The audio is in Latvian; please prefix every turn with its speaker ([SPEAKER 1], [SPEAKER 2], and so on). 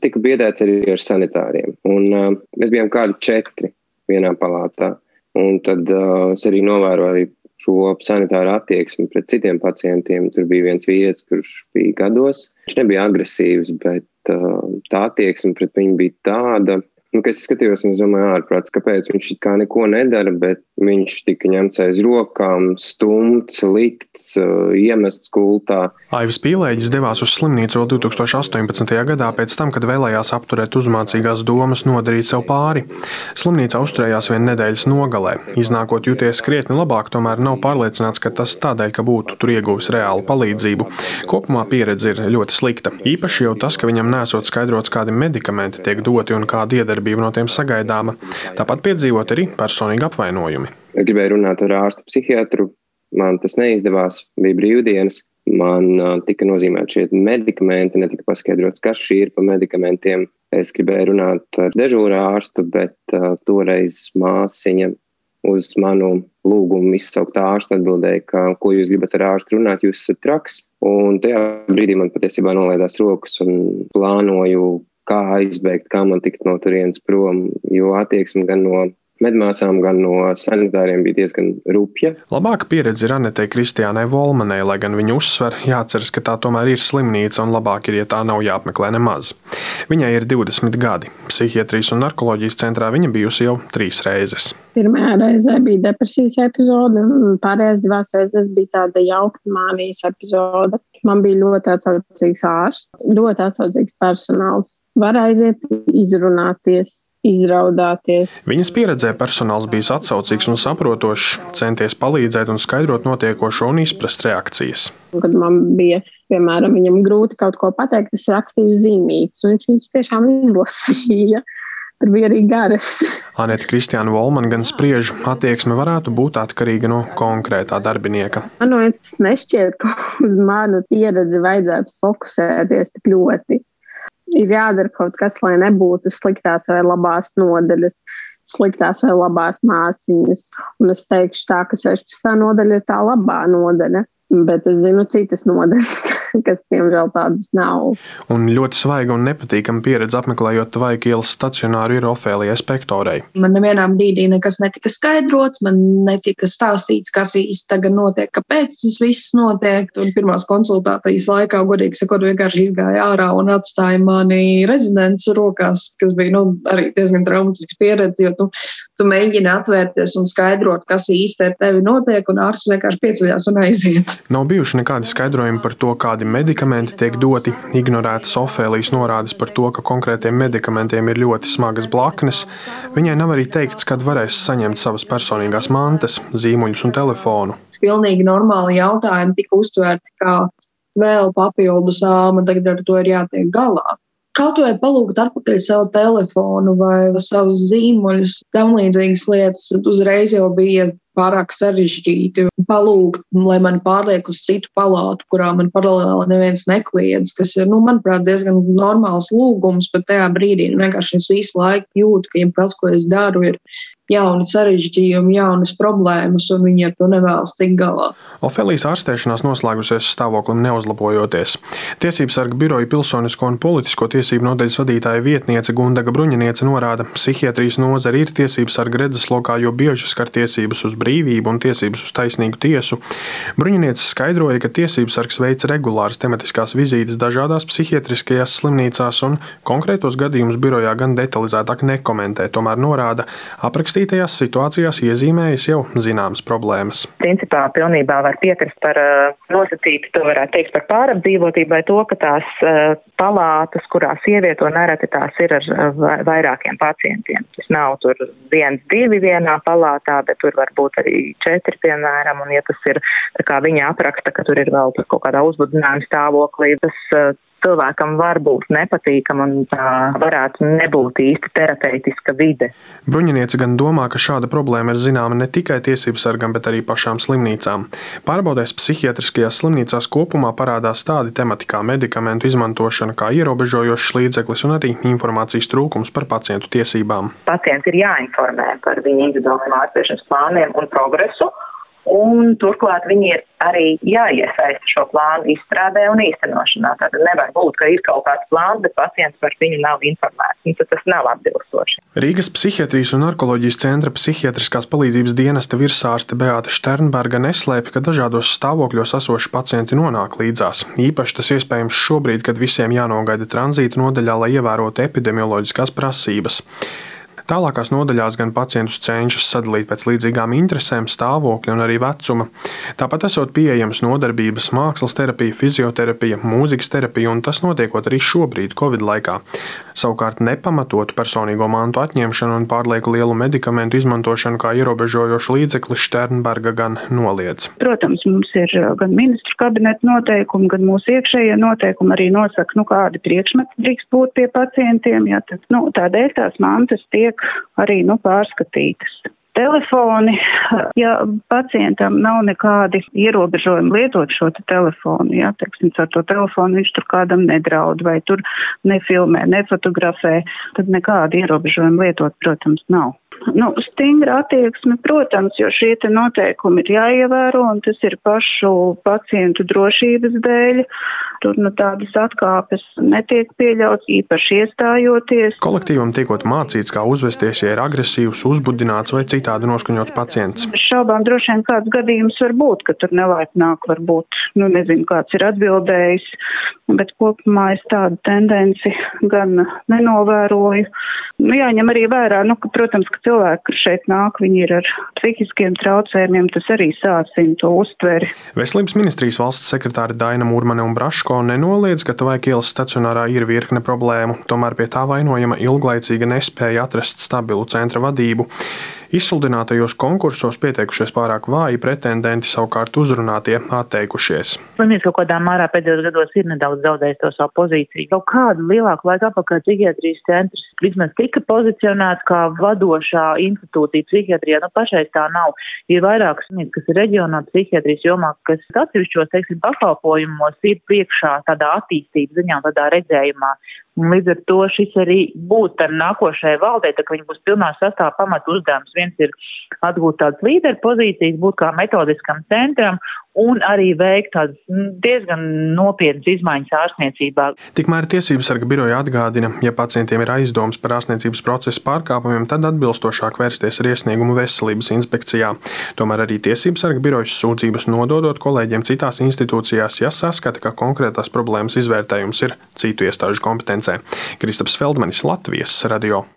[SPEAKER 1] tiku biedēts arī ar sanitāriem. Un mēs bijām kādi 4 vienā palātā. Un tad es arī novēroju šo sanitāru attieksmi pret citiem pacientiem. Tur bija viens vīrietis, kurš bija gados. Viņš nebija agresīvs, bet tā attieksme pret viņu bija tāda, ka es skatījos un domāju ārprāts, kāpēc viņš it kā neko nedara, bet viņš tika ņemts aiz rokām, stumts, likts, iemests gultā.
[SPEAKER 2] Aivis Pīlēģis devās uz slimnīcu vēl 2018. gadā pēc tam, kad vēlējās apturēt uzmācīgās domas nodarīt sev pāri. Slimnīcā uzturējās vien nedēļas nogalē. Iznākot jūties krietni labāk, tomēr nav pārliecināts, ka tas tādēļ, ka būtu tur ieguvis reālu palīdzību. Kopumā pieredze ir ļoti slikta. Īpaši jau tas, ka viņam nesot skaidrots, kādi medikamenti tiek doti un kāda iedarbība no tiem sagaidāma. Tāpat piedzīvot arī personīgi apvainojumi.
[SPEAKER 1] Es gribēju runāt ar ārstu psihiatru, man tas neizdevās, bija brīvdienas. Man tika nozīmēti šie medikamenti, netika paskaidrots, kas šī ir pa medikamentiem. Es gribēju runāt ar dežūra ārstu, bet toreiz māsiņa uz manu lūgumu izsaukt ārstu atbildēja, ka, ko jūs gribat ar ārstu runāt, jūs esat traks. Un tajā brīdī man patiesībā nolaidās rokas un plānoju, kā aizbēgt, kā man tikt no turienes prom, jo attieksme gan no medmāsām, gan no sanitāriem bija diezgan rupja.
[SPEAKER 2] Labāka pieredze ir Anetei Kristiānai Volmanai, lai gan viņa uzsver, jāatceras, ka tā tomēr ir slimnīca un labāk ir, ja tā nav jāapmeklē nemaz. Viņai ir 20 gadi. Psihiatrijas un narkoloģijas centrā viņa bijusi jau 3 reizes.
[SPEAKER 3] Pirmajā reizē bija depresijas epizode, un pārējās 2 reizes bija tāda jauka mānijas epizode. Man bija ļoti atsaucīgs ārsts, ļoti atsaucīgs personāls. Var aiziet, izrunāties, izraudāties.
[SPEAKER 2] Viņas pieredzē personāls bijis atsaucīgs un saprotošs, centies palīdzēt un skaidrot notiekošo un izprast reakcijas.
[SPEAKER 3] Kad man bija, piemēram, viņam grūti kaut ko pateikt, es rakstīju zīmītes, un viņš tiešām izlasīja. Tur bija arī garas.
[SPEAKER 2] Aneta Kristiāna Volmana gan spriež, attieksme varētu būt atkarīga no konkrētā darbinieka.
[SPEAKER 3] Man liekas, nešķiet, ka uz manu pieredzi vajadzētu fokusēties tik ļoti. Ir jādara kaut kas, lai nebūtu sliktās vai labās nodaļas, sliktās vai labās māsiņas. Un es teikšu tā, ka 16. nodaļa ir tā labā nodaļa. Bet es zinu citas nodaļas, kas tiemžēl tādas nav.
[SPEAKER 2] Un ļoti svaiga un nepatīkama pieredze apmeklējot Tvaika ielas stacionāru ir Ofēlijai Spektorei.
[SPEAKER 4] Man nevienā brīdī nekas netika skaidrots, man netika stāstīts, kas īsti tagad notiek, kāpēc tas viss notiek. Un pirmās konsultācijas laikā, godīgi sakot, vienkārši izgāja ārā un atstāja mani rezidents rokās, kas bija arī diezgan traumatisks pieredze, jo tu mēģini atvērties un skaidrot, kas īsti ar tevi notiek, un ārsts vienkārši pieceļās un aiziet.
[SPEAKER 2] Nav bijuši nekādi skaidrojumi par to, kādi medikamenti tiek doti, ignorētas Ofēlijas norādes par to, ka konkrētiem medikamentiem ir ļoti smagas blaknes. Viņai nav arī teikts, kad varēs saņemt savas personīgās mantas, zīmuļus un telefonu.
[SPEAKER 4] Pilnīgi normāli jautājumi tika uztvērti kā vēl papildus āma, tagad ar to ir jātiek galā. Kaut vai palūgt atpakaļ savu telefonu vai savus zīmuļus, tam līdzīgas lietas uzreiz jau bija pārāk sarežģīti. Palūgt, lai mani pārliek uz citu palātu, kurā man paralēli neviens nekliedz, kas ir, manuprāt, diezgan normāls lūgums, bet tajā brīdī vienkārši es visu laiku jūtu, ka jebkas, ko es daru, ir jauni sarežģījumi, jaunas problēmas, un viņi ar to nevēlas tikt galā.
[SPEAKER 2] Ofēlijas ārstēšanās noslēgusies stāvoklim neuzlabojoties. Tiesībsarga biroja pilsonisko un politisko tiesību nodaļas vadītāja vietniece Gundaga Bruņiniece norāda, psihiatrijas nozare ir tiesībsarga redzeslokā, jo bieži skar tiesības uz brīvību un tiesības uz taisnīgu tiesu. Bruņiniece skaidroja, ka tiesībsargs veic regulāras tematiskās vizītes dažādās psihiatriskajās slimnīcās un konkrētos gadījumus birojā gan detalizētāk nekomentē, tomēr norāda, aprakstītajās situācijās iezīmējas jau zināmas problēmas.
[SPEAKER 5] Principā pilnībā var piekrist par nosacīti, to varētu teikt par pārapdzīvotību vai to, ka tās palātas, kurās ievieto nereti tās ir ar vairākiem pacientiem. Tas nav tur 1, 2 vienā palātā, bet tur var būt arī 4, piemēram, un ja tas ir, kā viņa apraksta, ka tur ir vēl kaut kādā uzbudinājuma stāvoklī, tas cilvēkam var būt nepatīkam un tā varētu nebūt īsti terapeitiska vide.
[SPEAKER 2] Bruņiniece gan domā, ka šāda problēma ir zināma ne tikai tiesībsargam, bet arī pašām slimnīcām. Pārbaudēs psihiatriskajās slimnīcās kopumā parādās tādi temati kā medikamentu izmantošana, kā ierobežojošs līdzeklis un arī informācijas trūkums par pacientu tiesībām.
[SPEAKER 5] Pacienti ir jāinformē par viņu individuālajiem ārstēšanas plāniem un progresu. Un turklāt viņi ir arī jāiesaista šo plānu izstrādē un īstenošanā. Tātad nevar būt, ka ir kaut kāds plāns, bet pacients par viņu nav informēts. Un tad tas nav atbilstoši.
[SPEAKER 2] Rīgas Psihiatrijas un narkoloģijas centra psihiatriskās palīdzības dienesta virsārste Beāte Šternberga neslēpj, ka dažādos stāvokļos esoši pacienti nonāk līdzās. Īpaši tas iespējams šobrīd, kad visiem jānogaida tranzīta nodaļā, lai ievērotu epidemioloģiskās prasības. Tālākās nodaļās gan pacientus cenšas sadalīt pēc līdzīgām interesēm, stāvokļa un arī vecuma. Tāpat esot pieejams nodarbības, mākslas terapija, fizioterapija, mūzikas terapija, un tas notiekot arī šobrīd, Covid laikā. Savukārt nepamatotu personīgo mantu atņemšanu un pārlieku lielu medikamentu izmantošanu kā ierobežojošu līdzekli Šternberga gan noliedz.
[SPEAKER 6] Protams, mums ir gan ministru kabineta noteikumi, gan mūsu iekšējie noteikumi arī nosaka, kādi priekšmeti drīkst būt pie pacientiem. Ja, tad, tādēļ tās mantas tiek arī pārskatītas. Telefoni, ja pacientam nav nekādi ierobežojumi lietot šo telefonu, ja, teiksim, ar to telefonu viņš tur kādam nedraud vai tur nefilmē, nefotografē, tad nekādi ierobežojumi lietot, protams, nav. Stingra attieksme, protams, jo šie te noteikumi ir jāievēro, un tas ir pašu pacientu drošības dēļ. Tur tādas atkāpes netiek pieļauts, īpaši iestājoties.
[SPEAKER 2] Kolektīvam tiekot mācīts, kā uzvesties, ja ir agresīvs, uzbudināts vai citādi noskaņots pacients.
[SPEAKER 6] Šaubām droši vien kāds gadījums var būt, ka tur nelaipnāk varbūt, nezinu, kāds ir atbildējis, bet kopumā es tādu tendenci gan nenovēroju. Jāņem arī vērā, ka, protams, ka cilvēki, kas šeit nāk, viņi ir ar psihiskiem traucējumiem, tas arī sācina to uztveri.
[SPEAKER 2] Veselības ministrijas valsts sekretāri Daina Mūrmane un Braško nenoliedz, ka Tuvāk ielas stacionārā ir virkne problēmu, tomēr pie tā vainojama ilglaicīga nespēja atrast stabilu centra vadību. Izsludinātajos konkursos pieteikušies pārāk vāji pretendenti, savukārt uzrunātie atteikušies.
[SPEAKER 7] Slimnīca kaut kādā mērā pēdējos gados ir nedaudz zaudējis to savu pozīciju. Kaut kādu lielāku laiku atpakaļ psihiatrijas centrs vismaz tika pozicionēts kā vadošā institūcija psihiatrijā. Pašais tā nav. Ir vairākas slimnīcas, kas ir reģionā psihiatrijas jomā, kas atsevišķos, pakalpojumos ir priekšā tādā attīstības ziņā, tādā redzējumā. Un līdz ar to šis arī būs tam nākošajai valdei, tā ka viņi būs pilnā sastāvā pamatu uzdevums. Viens ir atgūt tādas līderu pozīcijas, būt kā metodiskam centram un arī veikt tādas diezgan nopietnas izmaiņas ārstniecībā.
[SPEAKER 2] Tikmēr Tiesības sarga biroja atgādina, ja pacientiem ir aizdomas par ārstniecības procesa pārkāpumiem, tad atbilstošāk vērsties ar iesniegumu Veselības inspekcijā. Tomēr arī Tiesības sarga birojas sūdzības nododot kolēģiem citās institūcijās, ja saskata, ka konkrētās problēmas izvērtējums ir citu iestāžu kompetencē. Kristaps Feldmanis, Latvijas radio.